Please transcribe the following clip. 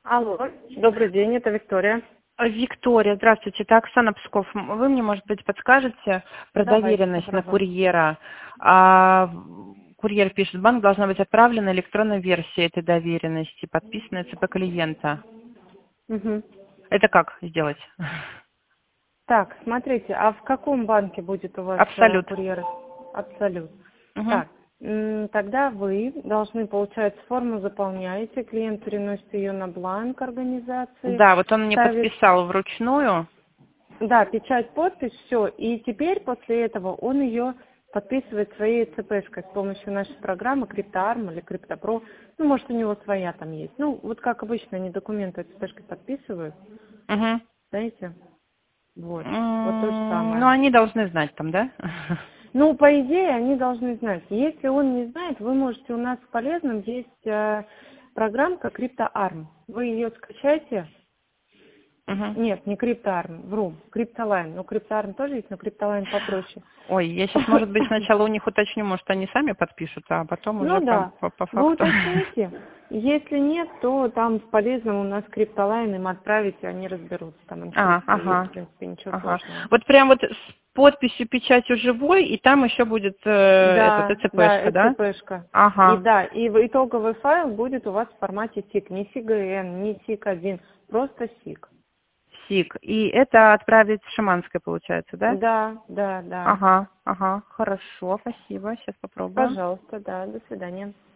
Алло, добрый день, это Виктория. Виктория, здравствуйте. Это Оксана Псков. Вы мне, может быть, подскажете про Давайте доверенность на попробуем. курьера? Курьер пишет, банк должна быть отправлена электронная версия этой доверенности, подписанная ЦП клиента. Мгм. Это как сделать? Так, смотрите, а в каком банке будет у вас Абсолют. курьер? Абсолют. Мгм. Так, тогда вы должны, получается, форму заполняете, клиент переносит ее на бланк организации, Да, вот он мне ставит, подписал вручную. да, печать, подпись, все. И теперь после этого он ее подписывает своей ЦПшкой с помощью нашей программы CryptoArm или CryptoPro. Ну, может, у него своя там есть. Ну, вот как обычно, они документы ЦПшкой подписывают, Мгм. знаете? Вот то же Ну, самое. они должны знать там, да? Ну, по идее, они должны знать. Если он не знает, вы можете, у нас в полезном есть программка CryptoArm. Вы ее скачайте. Мгм. Нет, не CryptoArm, вру, CryptoLine. Ну, CryptoArm тоже есть, но CryptoLine попроще. Ой, я сейчас, может быть, сначала у них уточню, может, они сами подпишутся, а потом уже Ну да, по вы факту. уточните. Если нет, то там в полезном у нас CryptoLine им отправите, они разберутся. Там инструкция есть, в Ага, принципе, ничего ага. сложного. Вот прям вот с подписью, печатью живой, и там еще будет этот Да, да, ЭЦПшка, да? ЭЦПшка. И Ага, да, и итоговый файл будет у вас в формате SIG, не SIG-N, не SIG-1, просто SIG. СИК. И это отправить в Шиманское, получается, да? Да, да, да. Ага, ага, хорошо, спасибо, сейчас попробуем. Пожалуйста, да, до свидания.